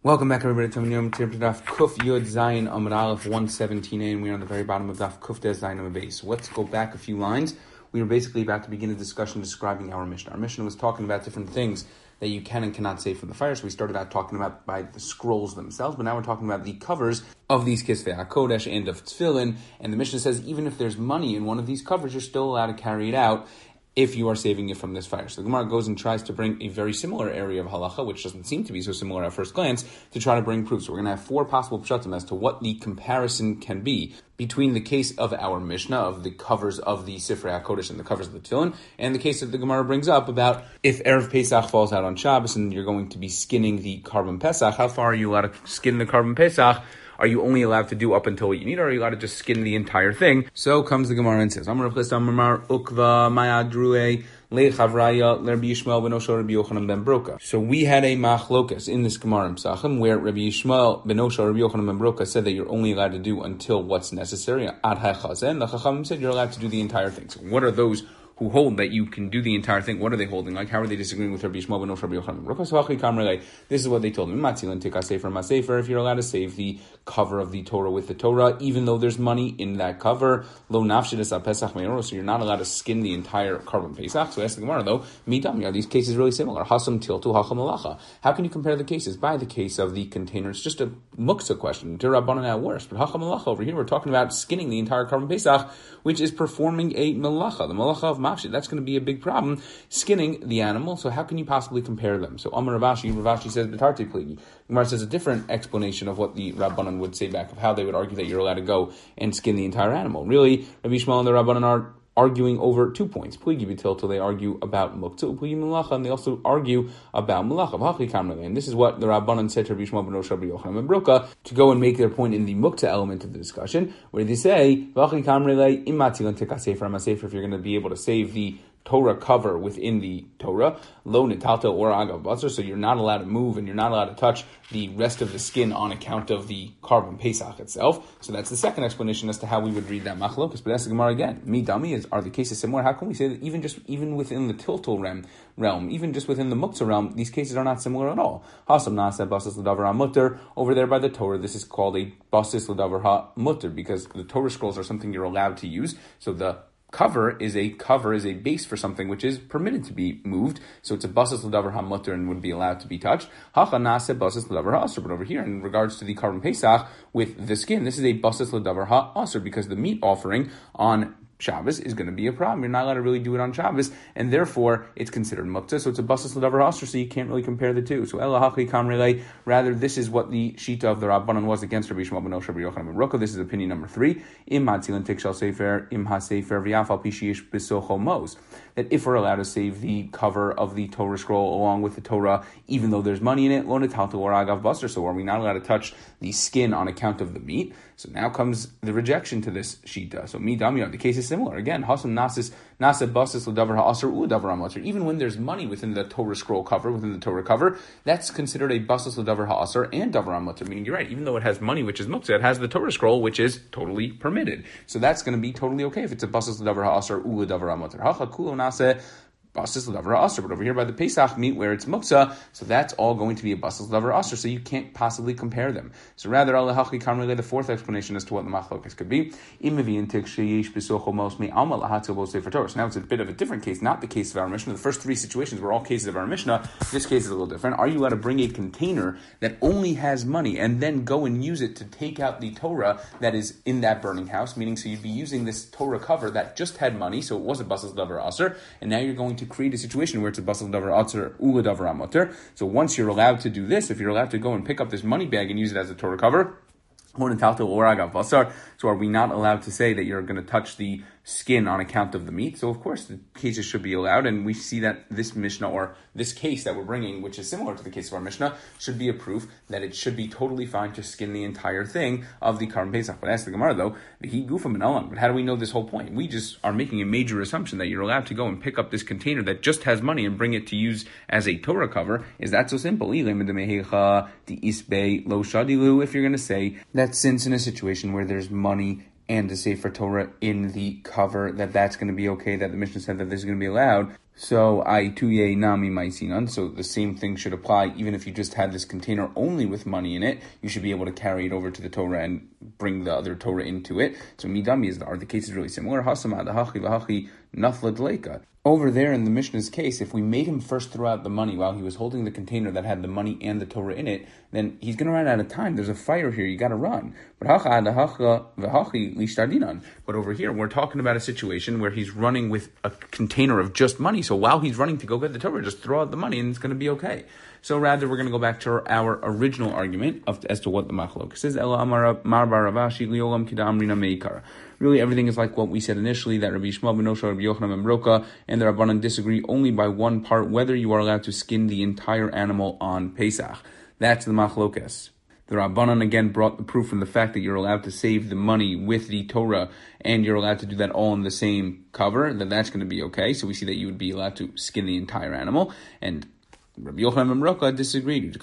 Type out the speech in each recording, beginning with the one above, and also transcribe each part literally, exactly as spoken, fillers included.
Welcome back, everybody, to Yom Tir Daf Kuf Yud Zayin Amud Aleph one seventeen, and we're on the very bottom of Daf Kuf Des Zayin Amud Beis. So let's go back a few lines. We were basically about to begin a discussion describing our Mishnah. Our Mishnah was talking about different things that you can and cannot save from the fire. So we started out talking about by the scrolls themselves, but now we're talking about the covers of these Kisvei HaKodesh and of Tefillin. And the Mishnah says even if there's money in one of these covers, you're still allowed to carry it out if you are saving it from this fire. So the Gemara goes and tries to bring a very similar area of halacha, which doesn't seem to be so similar at first glance, to try to bring proof. So we're going to have four possible pshatim as to what the comparison can be between the case of our Mishnah, of the covers of the Sifrei HaKodesh and the covers of the Tefillin, and the case that the Gemara brings up about if Erev Pesach falls out on Shabbos and you're going to be skinning the Karban Pesach, how far are you allowed to skin the Karban Pesach? Are you only allowed to do up until what you need, or are you allowed to just skin the entire thing? So comes the Gemara and says, Amar Rav Amar Ukva Maya Drue Lechavraya Rabbi Yishmael ben Osha Rabbi Yochanan ben Broka. So we had a machlokas in this Gemara in Pesachim where Rabbi Yishmael ben Osha Rabbi Yochanan ben Broka said that you're only allowed to do until what's necessary. Ad ha'chazeh, and the Chachamim said you're allowed to do the entire thing. So what are those who hold that you can do the entire thing? What are they holding? Like, how are they disagreeing with Rabbi Yishmael ben Osha Rabbi Yochanan ben Broka? This is what they told him. If you're allowed to save the cover of the Torah with the Torah, even though there's money in that cover, lo nafshidus pesach me'oro, so you're not allowed to skin the entire Karban Pesach. So ask the Gemara though, midam, are these cases really similar? Hasam tiltu hacham malacha. How can you compare the cases? By the case of the container, it's just a muksa question. Dirabanan at worst, but hacham malacha over here, we're talking about skinning the entire Karban Pesach, which is performing a malacha, the malacha of mafshid. That's going to be a big problem, skinning the animal. So how can you possibly compare them? So Amar Rav Ashi, Rav Ashi says b'tarti pligi. Gemara says a different explanation of what the Rabbanan would say back, of how they would argue that you're allowed to go and skin the entire animal. Really, Rabbi Yishmael and the Rabbanan are arguing over two points. Pligi b'til, till they argue about muktzah, pligi malacha, and they also argue about malacha. And this is what the Rabbanan said to Rabbi Yishmael ben Osha Rabbi Yochanan ben Broka to go and make their point in the muktzah element of the discussion, where they say, if you're going to be able to save the Torah cover within the Torah, lo nitalta or agav basar, so you're not allowed to move and you're not allowed to touch the rest of the skin on account of the Karban Pesach itself. So that's the second explanation as to how we would read that machlokas. But ask the Gemara again, mi dami, is are the cases similar? How can we say that even just even within the tiltal realm, realm, even just within the muktzah realm, these cases are not similar at all? Hasam nasa basis l'davar ha-mutter, over there by the Torah, this is called a basis l'davar ha-mutter because the Torah scrolls are something you're allowed to use. So the Cover is a cover is a base for something which is permitted to be moved, so it's a basas l'davar ha-mutter and would be allowed to be touched. Hacha nase basas l'davar ha-asur, but over here in regards to the Karban Pesach with the skin, this is a basas l'davar ha-asur because the meat offering on Shabbos is going to be a problem. You're not allowed to really do it on Shabbos, and therefore it's considered muktzah. So it's a basas l'davar ha-asur, so you can't really compare the two. So ela hachi kamrele, rather this is what the shita of the Rabbanan was against Rabbi Yishmael ben Osha Rabbi Yochanan ben Broka. This is opinion number three. Im hatzilin tikshal sefer im ha-sefer v'yafal pishiyish b'socho mos. That if we're allowed to save the cover of the Torah scroll along with the Torah, even though there's money in it, lo netalta or agav basar, so are we not allowed to touch the skin on account of the meat? So now comes the rejection to this shita. So mi damya, the case is similar. Again, hasam nasis nasa basis l'davar ha'asr u l'davar ha'mutter. Even when there's money within the Torah scroll cover, within the Torah cover, that's considered a basis l'davar ha'asr and davar ha'mutter. Meaning you're right. Even though it has money, which is muktzah, it has the Torah scroll, which is totally permitted. So that's going to be totally okay if it's a basis l'davar ha'asr u l'davar ha'mutter. Hacha kulo nase basis l'davar ha'asr, but over here by the Pesach meat where it's muktzah, so that's all going to be a basis l'davar ha'asr, so you can't possibly compare them. So rather, al hachi kamrele, the fourth explanation as to what the machlokas could be. So now it's a bit of a different case, not the case of our Mishnah. The first three situations were all cases of our Mishnah. This case is a little different. Are you allowed to bring a container that only has money and then go and use it to take out the Torah that is in that burning house? Meaning, so you'd be using this Torah cover that just had money, so it was a basis l'davar ha'asr, and now you're going to to create a situation where it's a basal davar ha'asr u l'davar ha'mutter. So once you're allowed to do this, if you're allowed to go and pick up this money bag and use it as a Torah cover, so are we not allowed to say that you're going to touch the skin on account of the meat? So of course the cases should be allowed, and we see that this Mishnah, or this case that we're bringing, which is similar to the case of our Mishnah, should be a proof that it should be totally fine to skin the entire thing of the Karban Pesach. But ask the Gemara though, he gufa min alan. But how do we know this whole point? We just are making a major assumption that you're allowed to go and pick up this container that just has money and bring it to use as a Torah cover. Is that so simple? If you're going to say that since in a situation where there's money and a Sefer Torah in the cover, that that's going to be okay, that the Mishnah said that this is going to be allowed, So I tuye nami maisinan. So the same thing should apply even if you just had this container only with money in it. You should be able to carry it over to the Torah and bring the other Torah into it. So midami is are the case is really similar. Hasama dahachi vahachi nafla dleika. Over there in the Mishnah's case, if we made him first throw out the money while he was holding the container that had the money and the Torah in it, then he's going to run out of time. There's a fire here. You got to run. But But over here, we're talking about a situation where he's running with a container of just money. So while he's running to go get the Torah, just throw out the money and it's going to be okay. So rather, we're going to go back to our original argument of, as to what the machlok says. Really, everything is like what we said initially, that Rabbi Yishmael ben Osha, Rabbi Yochanan ben Broka, and the Rabbanan disagree only by one part, whether you are allowed to skin the entire animal on Pesach. That's the machlokes. The Rabbanan again brought the proof from the fact that you're allowed to save the money with the Torah, and you're allowed to do that all in the same cover, that that's going to be okay. So we see that you would be allowed to skin the entire animal, and Rabbi Yochanan ben Broka disagreed.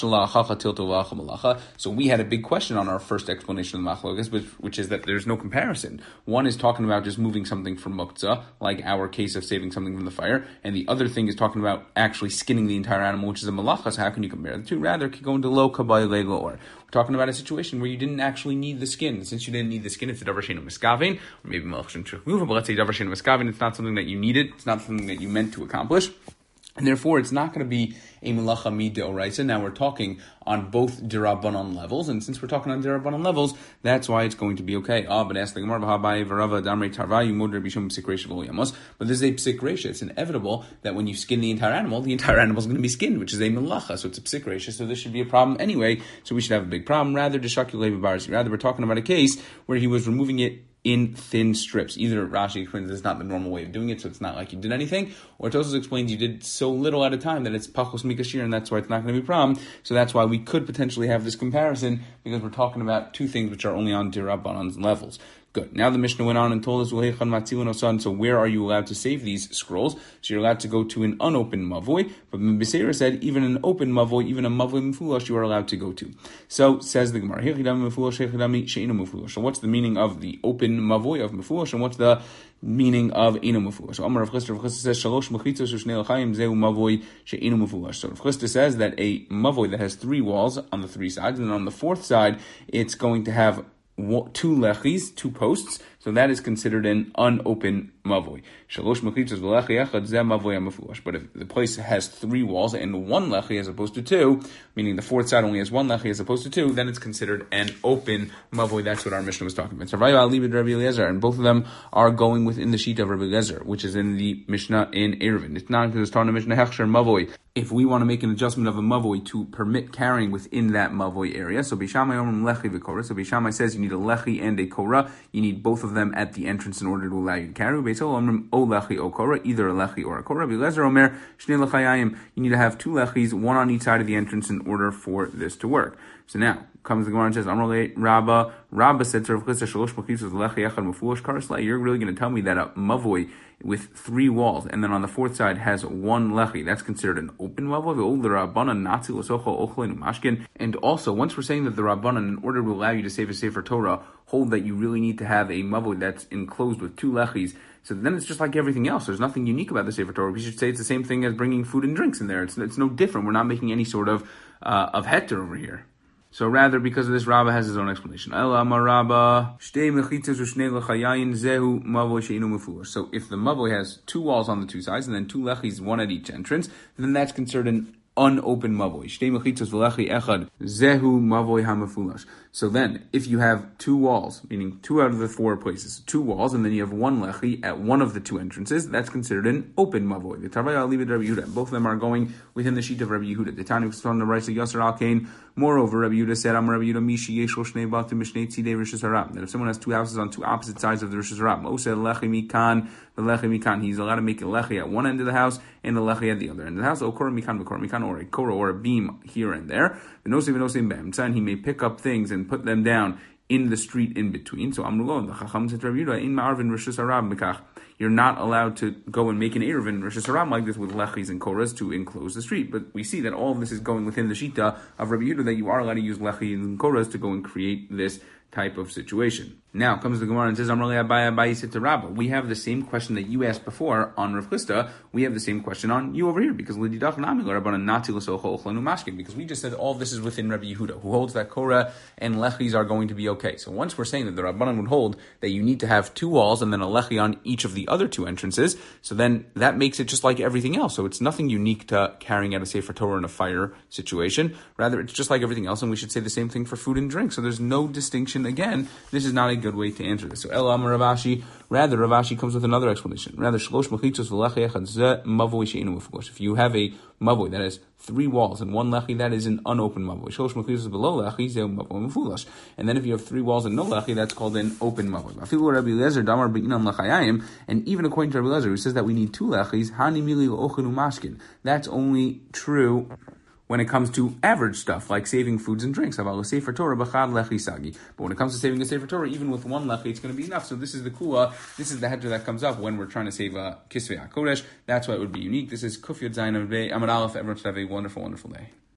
So we had a big question on our first explanation of the machlokas, which, which is that there's no comparison. One is talking about just moving something from muktzah, like our case of saving something from the fire, and the other thing is talking about actually skinning the entire animal, which is a malacha. So how can you compare the two? Rather, could go into lo kabay lego or. We're talking about a situation where you didn't actually need the skin. Since you didn't need the skin, it's a davar sheinu miskaven, or maybe malach shemchuch, but let's say davar sheinu miskaven. It's not something that you needed. It's not something that you meant to accomplish. And therefore, it's not going to be a melacha mideoraisa. Now we're talking on both dirabanan levels, and since we're talking on dirabanan levels, that's why it's going to be okay. Ah, but ask the Gemara, but this is a psik reisha. It's inevitable that when you skin the entire animal, the entire animal is going to be skinned, which is a melacha. So it's a psik reisha. So this should be a problem anyway. So we should have a big problem. Rather, rather we're talking about a case where he was removing it in thin strips. Either Rashi explains it's not the normal way of doing it, so it's not like you did anything, or Tosfos explains you did so little at a time that it's pachos mikashir, and that's why it's not going to be a problem. So that's why we could potentially have this comparison, because we're talking about two things which are only on Dirabanan's levels. Good. Now the Mishnah went on and told us, so where are you allowed to save these scrolls? So you're allowed to go to an unopened mavoi, but Beseira said even an open mavoi, even a mavoi mefulash, you are allowed to go to. So says the Gemara, so what's the meaning of the open mavoi of mefulash, and what's the meaning of eno mefulash? So Amar Rav Chisda, Rav Chisda says, shalosh mechitzos ushnei lachayim zeu mavoi she'eno mefulash. So Rav Chisda says that a mavoi that has three walls on the three sides, and on the fourth side, it's going to have two lechis, two posts, so that is considered an unopened mavoi. Shalosh mechitzos v'lechi echad zeh mavoi ha'mefulash. But if the place has three walls and one lechi as opposed to two, meaning the fourth side only has one lechi as opposed to two, then it's considered an open mavoi. That's what our Mishnah was talking about. And both of them are going within the sheet of Rabbi Eliezer, which is in the Mishnah in Eruvin. It's not because it's talking Mishnah hechsher mavoi. If we want to make an adjustment of a mavoi to permit carrying within that mavoi area, so Beishamai omrim lechi v'korah. So Beishamai says you need a lechi and a korah. You need both of them at the entrance in order to allow you to carry. Beis Hillel omrim o lechi o korah, either a lechi or a korah. Rabbi Eliezer omer shnei lechayayim. You need to have two lechis, one on each side of the entrance, in order for this to work. So now comes the Gemara and says, Amrle Rabba. Rabba said to Rav Chisda, shalosh mechitzos lechi echad mefulash karsla. You're really going to tell me that a mavoi with three walls, and then on the fourth side has one lechi, that's considered an open mavoi? And also, once we're saying that the Rabbanan, in order to allow you to save a Sefer Torah, hold that you really need to have a mavoi that's enclosed with two lechis, so then it's just like everything else. There's nothing unique about the Sefer Torah. We should say it's the same thing as bringing food and drinks in there. It's, it's no different. We're not making any sort of uh, of heter over here. So rather, because of this, Rabbah has his own explanation. So if the mavoi has two walls on the two sides, and then two lechis, one at each entrance, then that's considered an unopened mavoi. So then, if you have two walls, meaning two out of the four places, two walls, and then you have one lechi at one of the two entrances, that's considered an open mavoi. The Tarvaya Alibid Rabbi Yehuda. Both of them are going within the sheet of Rabbi Yehuda. The Tani was on the right of Yasser Al Kain. Moreover, Rabbi Yehuda said, "Am Rabbi Yehuda Mishi Yeshol Shnei Batim Mishnei Tzidei Rishus Harab." That if someone has two houses on two opposite sides of the Rishus Harab, Moshe Lechi Mikan, the Lechi Mikan, he's allowed to make a lechi at one end of the house and a lechi at the other end of the house. Okora Mikan, Okora Mikan, or a kora or a beam here and there. V'nosei v'nosei b'emtza, and he may pick up things and put them down in the street in between. So Amrulo, the Chacham said to Rabbi Yehuda, in Ma'arvin Rishus Harab Mikach. You're not allowed to go and make an Eruvin Rishus Harab like this with lechis and koras to enclose the street. But we see that all of this is going within the shita of Rabbi Yehuda, that you are allowed to use lechis and koras to go and create this type of situation. Now comes the Gemara and says, Amrali Abaye Abaye said to Rabbah, we have the same question that you asked before on Rav Chisda, we have the same question on you over here, because because we just said all this is within Rabbi Yehuda, who holds that Korah and Lechis are going to be okay. So once we're saying that the Rabbanan would hold that you need to have two walls and then a Lechi on each of the other two entrances, so then that makes it just like everything else. So it's nothing unique to carrying out a Sefer Torah in a fire situation. Rather, it's just like everything else, and we should say the same thing for food and drink. So there's no distinction. Again, this is not a good way to answer this. So El Amar Rav Ashi, rather Rav Ashi comes with another explanation. Rather, Shlosh Mechitzos v'Lechi Echad Zeh Mavoi She'enu Mefugos. If you have a mavoi that has three walls and one lechi, that is an unopened mavoi. Shlosh Mechitzos below lechi Zeh Mavoi Mefulash. And then if you have three walls and no lechi, that's called an open mavoi. Afilu Rabbi Eliezer Damar Be'inan Lechayayim, and even according to Rabbi Eliezer, who says that we need two lechis, Hani Mili L'Ochen U'Mashkin. That's only true when it comes to average stuff, like saving foods and drinks. But when it comes to saving a Sefer Torah, even with one lechi, it's going to be enough. So this is the kula, this is the hedger that comes up when we're trying to save a Kisvei HaKodesh. That's why it would be unique. This is Kuf Yod Zayin Amud Aleph. Everyone should have a wonderful, wonderful day.